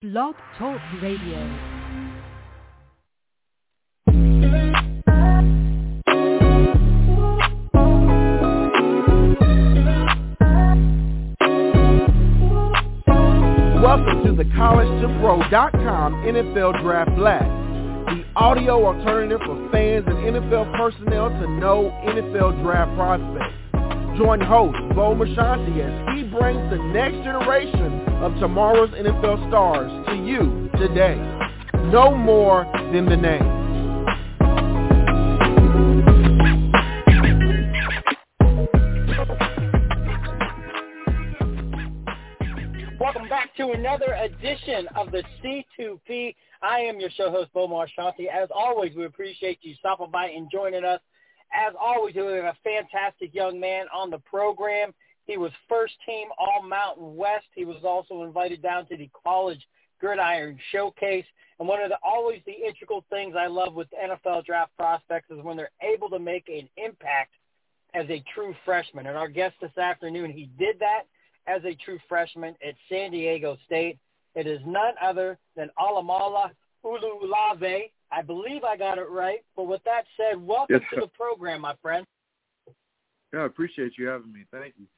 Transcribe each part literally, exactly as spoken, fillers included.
Blog Talk Radio. Welcome to the college to pro dot com N F L Draft Blast, the audio alternative for fans and N F L personnel to know N F L draft prospects. Join host Bo Marchionte as he brings the next generation of tomorrow's N F L stars to you today. No more than the name. Welcome back to another edition of the C two P. I am your show host, Bo Marchionte. As always, we appreciate you stopping by and joining us. As always, we have a fantastic young man on the program. He was first team All-Mountain West. He was also invited down to the College Gridiron Showcase. And one of the always the integral things I love with N F L draft prospects is when they're able to make an impact as a true freshman. And our guest this afternoon, he did that as a true freshman at San Diego State. It is none other than Alamala Ululave. I believe I got it right. But with that said, welcome yes, to the program, my friend. Yeah, I appreciate you having me. Thank you.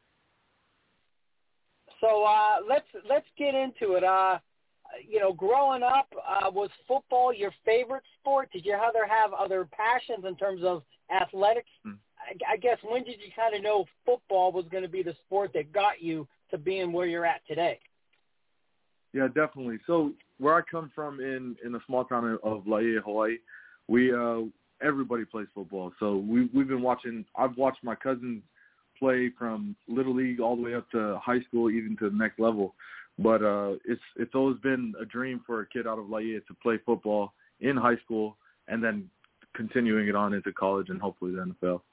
So uh, let's let's get into it. Uh, you know, growing up, uh, was football your favorite sport? Did you ever have other passions in terms of athletics? Hmm. I, I guess when did you kind of know football was going to be the sport that got you to being where you're at today? Yeah, definitely. So where I come from in, in the small town of Laie, Hawaii, we uh, everybody plays football. So we, we've been watching – I've watched my cousins play from Little League all the way up to high school, even to the next level. But uh, it's it's always been a dream for a kid out of Laie to play football in high school and then continuing it on into college and hopefully the N F L.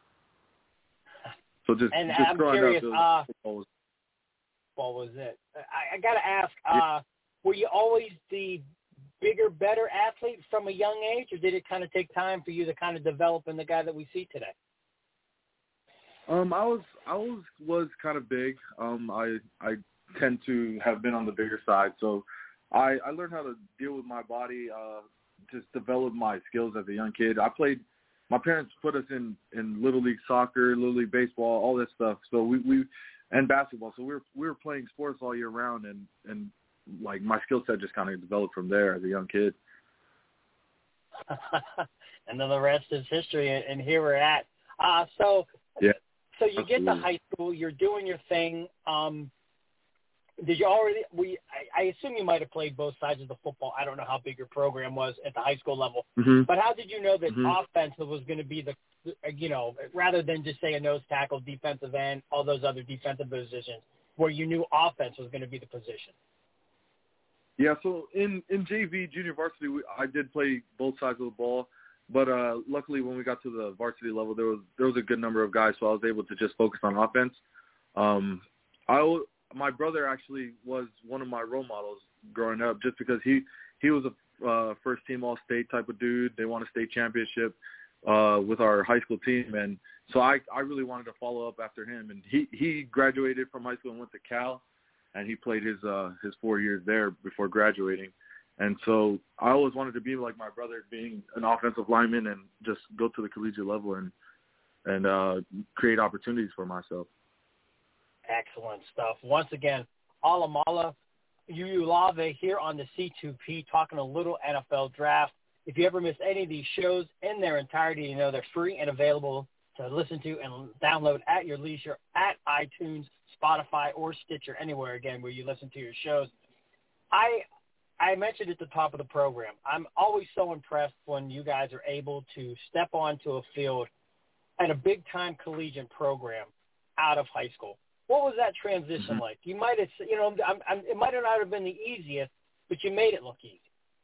So just, and just I'm growing curious, up, uh, football was what was it? I, I got to ask, uh, were you always the bigger, better athlete from a young age, or did it kind of take time for you to kind of develop in the guy that we see today? Um, I was I was was kind of big. Um, I I tend to have been on the bigger side, so I, I learned how to deal with my body, uh, just develop my skills as a young kid. I played. My parents put us in, in Little League soccer, Little League baseball, all that stuff. So we, we and basketball. So we were we were playing sports all year round, and, and like my skill set just kind of developed from there as a young kid. And then the rest is history, and here we're at. Uh, so yeah, so you absolutely. get to high school, you're doing your thing. Um, Did you already? We I, I assume you might have played both sides of the football. I don't know how big your program was at the high school level, mm-hmm. but how did you know that mm-hmm. offensive was going to be the, you know, rather than just say a nose tackle, defensive end, all those other defensive positions, where you knew offense was going to be the position? Yeah, so in, in J V, junior varsity, we, I did play both sides of the ball, but uh, luckily when we got to the varsity level, there was there was a good number of guys, so I was able to just focus on offense. Um, I. My brother actually was one of my role models growing up just because he, he was a uh, first-team All-State type of dude. They won a state championship uh, with our high school team. And so I, I really wanted to follow up after him. And he, he graduated from high school and went to Cal, and he played his uh, his four years there before graduating. And so I always wanted to be like my brother, being an offensive lineman and just go to the collegiate level and, and uh, create opportunities for myself. Excellent stuff. Once again, Alamala Ululave here on the C two P talking a little N F L draft. If you ever miss any of these shows in their entirety, you know they're free and available to listen to and download at your leisure at iTunes, Spotify, or Stitcher, anywhere, again, where you listen to your shows. I I mentioned at the top of the program, I'm always so impressed when you guys are able to step onto a field at a big-time collegiate program out of high school. What was that transition mm-hmm. like? You might have, you know, I'm, I'm, it might not have been the easiest, but you made it look easy.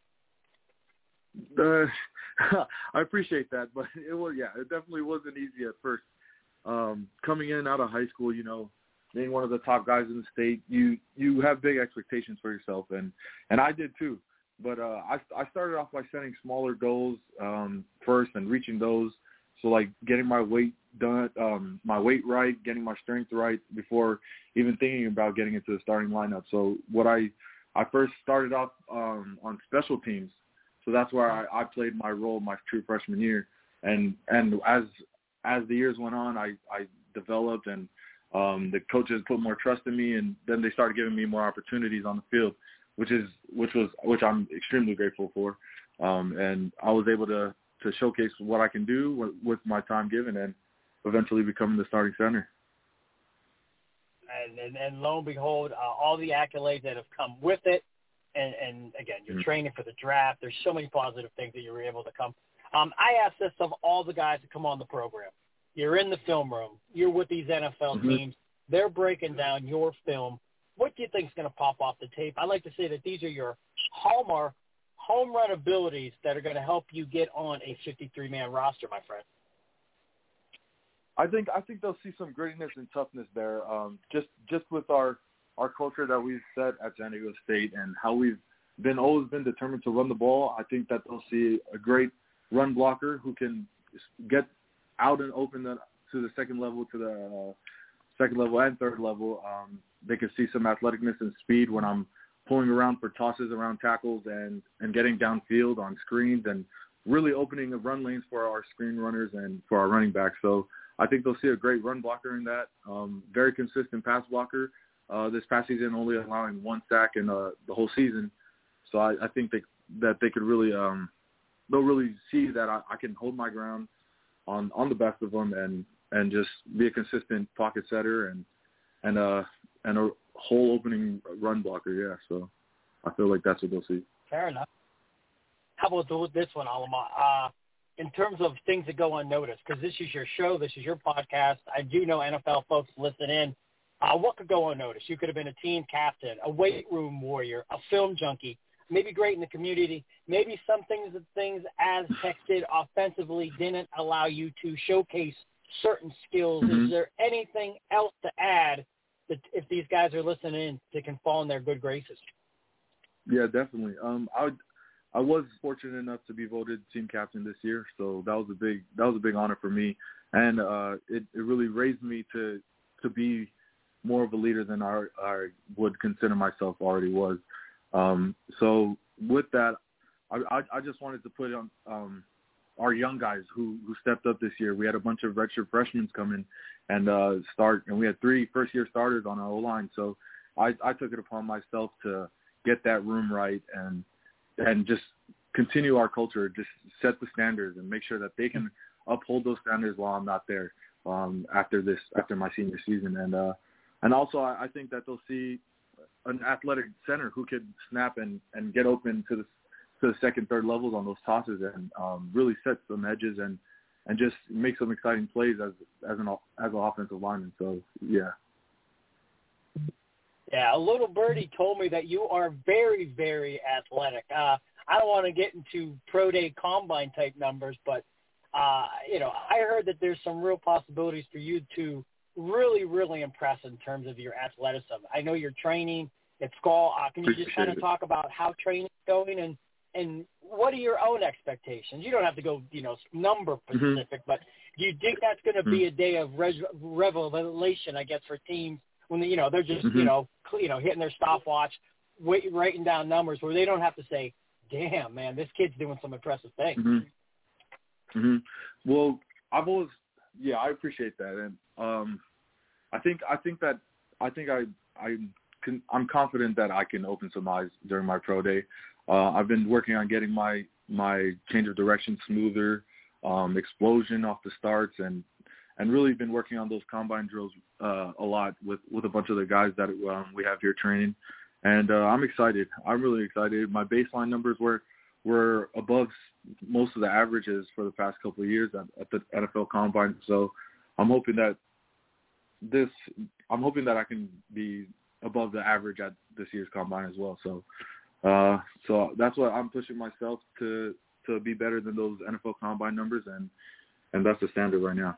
Uh, I appreciate that, but it was, yeah, it definitely wasn't easy at first. Um, coming in out of high school, you know, being one of the top guys in the state, you you have big expectations for yourself, and, and I did too. But uh, I I started off by setting smaller goals um, first and reaching those. So like getting my weight done, um, my weight right, getting my strength right before even thinking about getting into the starting lineup. So what I I first started off um, on special teams, so that's where I, I played my role my true freshman year. And and as as the years went on, I, I developed, and um, the coaches put more trust in me, and then they started giving me more opportunities on the field, which is which was which I'm extremely grateful for. Um, and I was able to to showcase what I can do with, with my time given, and eventually becoming the starting center. And, and, and lo and behold, uh, all the accolades that have come with it. And, and again, you're mm-hmm. training for the draft. There's so many positive things that you were able to come. Um, I ask this of all the guys that come on the program. You're in the film room. You're with these N F L mm-hmm. teams. They're breaking down your film. What do you think is going to pop off the tape? I like to say that these are your hallmark home run abilities that are going to help you get on a fifty-three man roster, my friend. I think I think they'll see some grittiness and toughness there. Um, just just with our, our culture that we've set at San Diego State and how we've been always been determined to run the ball, I think that they'll see a great run blocker who can get out and open the, to the second level, to the uh, second level and third level. Um, they can see some athleticness and speed when I'm pulling around for tosses around tackles and, and getting downfield on screens and really opening the run lanes for our screen runners and for our running backs. So I think they'll see a great run blocker in that. Um, very consistent pass blocker. Uh, this past season, only allowing one sack in uh, the whole season. So I, I think they, that they could really, um, they'll really see that I, I can hold my ground on, on the best of them and, and just be a consistent pocket setter and and uh and a whole opening run blocker. Yeah, so I feel like that's what they'll see. Fair enough. How about this one, Alama? Uh, in terms of things that go unnoticed, because this is your show, this is your podcast. I do know N F L folks listen in. Uh, what could go unnoticed? You could have been a team captain, a weight room warrior, a film junkie, maybe great in the community. Maybe some things that things as texted offensively didn't allow you to showcase certain skills. Mm-hmm. Is there anything else to add that if these guys are listening in, they can fall in their good graces? Yeah, definitely. Um, I would, I was fortunate enough to be voted team captain this year, so that was a big that was a big honor for me, and uh, it, it really raised me to to be more of a leader than I, I would consider myself already was. Um, so with that, I, I, I just wanted to put on um, our young guys who, who stepped up this year. We had a bunch of redshirt freshmen come in and uh, start, and we had three first-year starters on our O-line. So I, I took it upon myself to get that room right and and just continue our culture, just set the standards and make sure that they can uphold those standards while I'm not there um, after this after my senior season. And uh, and also I, I think that they'll see an athletic center who could snap and, and get open to the to the second, third levels on those tosses and um, really set some edges and, and just make some exciting plays as as an as an offensive lineman. So yeah. Yeah, a little birdie told me that you are very, very athletic. Uh, I don't want to get into pro day combine type numbers, but uh, you know, I heard that there's some real possibilities for you to really, really impress in terms of your athleticism. I know you're training at school. Uh, can you Appreciate just kind of it. talk about how training's going and and what are your own expectations? You don't have to go, you know, number specific, mm-hmm. but do you think that's going to mm-hmm. be a day of res- revelation, I guess, for teams when they, you know they're just mm-hmm. you know cl- you know hitting their stopwatch, wait, writing down numbers where they don't have to say, "Damn, man, this kid's doing some impressive things." Mm-hmm. Mm-hmm. Well, I've always yeah, I appreciate that, and um, I think I think that I think I I can I'm confident that I can open some eyes during my pro day. Uh, I've been working on getting my my change of direction smoother, um, explosion off the starts, and and really been working on those combine drills uh, a lot with, with a bunch of the guys that um, we have here training. And uh, I'm excited. I'm really excited. My baseline numbers were were above most of the averages for the past couple of years at, at the N F L Combine. So I'm hoping that this I'm hoping that I can be above the average at this year's Combine as well. So uh, so that's what I'm pushing myself to to be better than those N F L Combine numbers, and and that's the standard right now.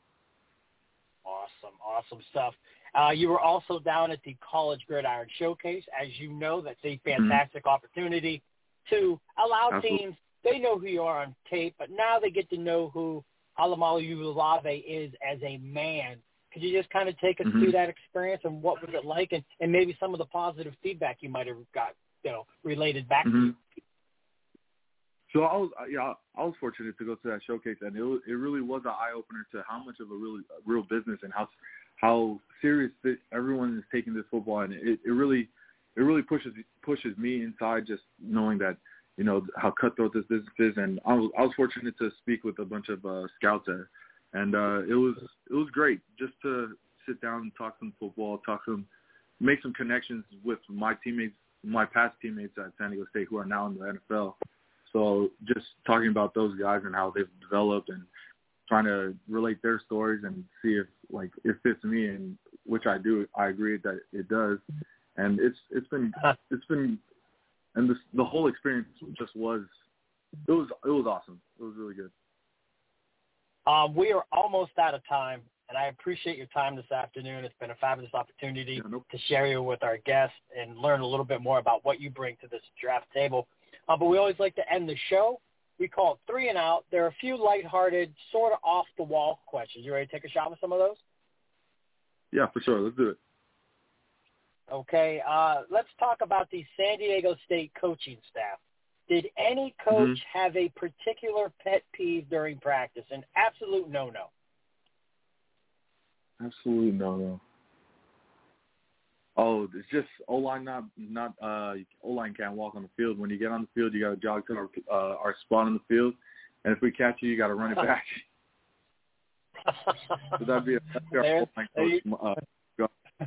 Awesome, awesome stuff. Uh, you were also down at the College Gridiron Showcase. As you know, that's a fantastic mm-hmm. opportunity to allow Absolutely. teams, they know who you are on tape, but now they get to know who Alama Olave is as a man. Could you just kind of take us mm-hmm. through that experience and what was it like, and, and maybe some of the positive feedback you might have got, you know, related back mm-hmm. to you? So I was, yeah, I was fortunate to go to that showcase, and it was, it really was an eye opener to how much of a really a real business and how how serious it, everyone is taking this football, and it, it really it really pushes pushes me inside just knowing that, you know, how cutthroat this business is. And I was I was fortunate to speak with a bunch of uh, scouts there, and uh, it was it was great just to sit down and talk some football, talk some, make some connections with my teammates, my past teammates at San Diego State who are now in the N F L. So just talking about those guys and how they've developed and trying to relate their stories and see if, like, it fits me, and which I do. I agree that it does. And it's it's been it's been and this, the whole experience just was it was it was awesome. It was really good. Um, we are almost out of time, and I appreciate your time this afternoon. It's been a fabulous opportunity yeah, nope. to share you with our guests and learn a little bit more about what you bring to this draft table. Uh, but we always like to end the show. We call it three and out. There are a few lighthearted, sort of off-the-wall questions. You ready to take a shot with some of those? Yeah, for sure. Let's do it. Okay. Uh, let's talk about the San Diego State coaching staff. Did any coach mm-hmm. have a particular pet peeve during practice? An absolute no-no. Absolutely no-no. Oh, it's just O-line not not uh, O-line can't walk on the field. When you get on the field, you got to jog to our uh, our spot on the field, and if we catch you, you got to run it back. So that'd be a, that'd be our O-line coach. Uh,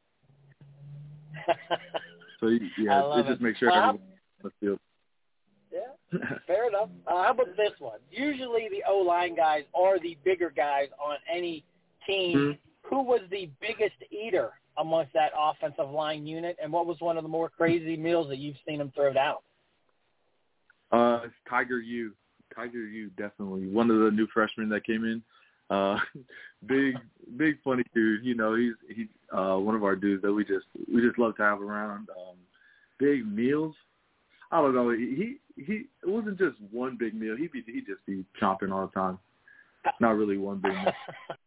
so yeah, it just makes sure everyone's on the field. Yeah, fair enough. Uh, how about this one? Usually the O-line guys are the bigger guys on any team. Mm-hmm. Who was the biggest eater amongst that offensive line unit, and what was one of the more crazy meals that you've seen them throw down? Uh, it's Tiger U. Tiger U, definitely. One of the new freshmen that came in. Uh, big, big funny dude. You know, he's he's uh, one of our dudes that we just we just love to have around. Um, big meals. I don't know. He he. It wasn't just one big meal. He'd be he just be chomping all the time. Not really one big meal.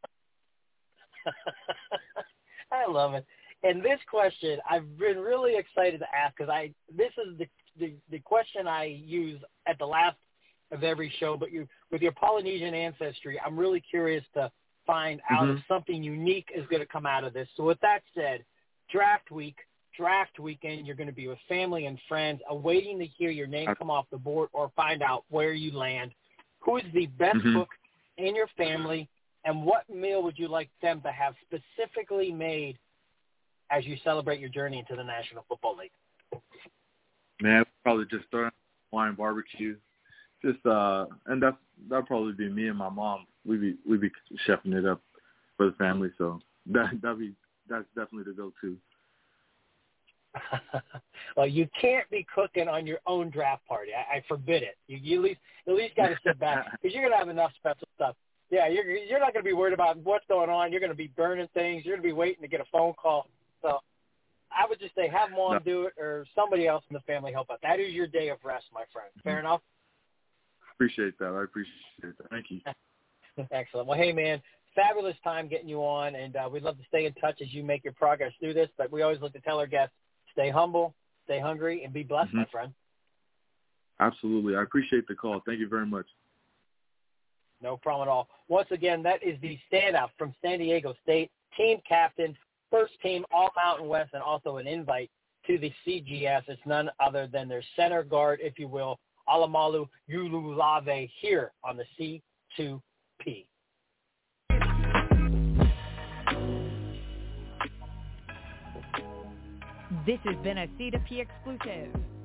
I love it. And this question, I've been really excited to ask because I this is the, the the question I use at the last of every show. But you, with your Polynesian ancestry, I'm really curious to find out mm-hmm. if something unique is going to come out of this. So with that said, draft week, draft weekend, you're going to be with family and friends, awaiting to hear your name come off the board or find out where you land. Who is the best mm-hmm. cook in your family? And what meal would you like them to have specifically made as you celebrate your journey into the National Football League? Man, probably just throwing Hawaiian barbecue. Just uh, and that's that'd probably be me and my mom. We'd be we'd be chefing it up for the family. So that that'd be that's definitely the go-to. Well, you can't be cooking on your own draft party. I, I forbid it. You, you at least at least got to sit back because you're gonna have enough special stuff. Yeah, you're you're not going to be worried about what's going on. You're going to be burning things. You're going to be waiting to get a phone call. So I would just say have mom no. do it or somebody else in the family help out. That is your day of rest, my friend. Fair mm-hmm. enough? Appreciate that. I appreciate that. Thank you. Excellent. Well, hey, man, fabulous time getting you on, and uh, we'd love to stay in touch as you make your progress through this. But we always look to tell our guests, stay humble, stay hungry, and be blessed, mm-hmm. my friend. Absolutely. I appreciate the call. Thank you very much. No problem at all. Once again, that is the standout from San Diego State, team captain, first team All-Mountain West, and also an invite to the C G S. It's none other than their center guard, if you will, Alamalu Yululave, here on the C two P. This has been a C two P exclusive.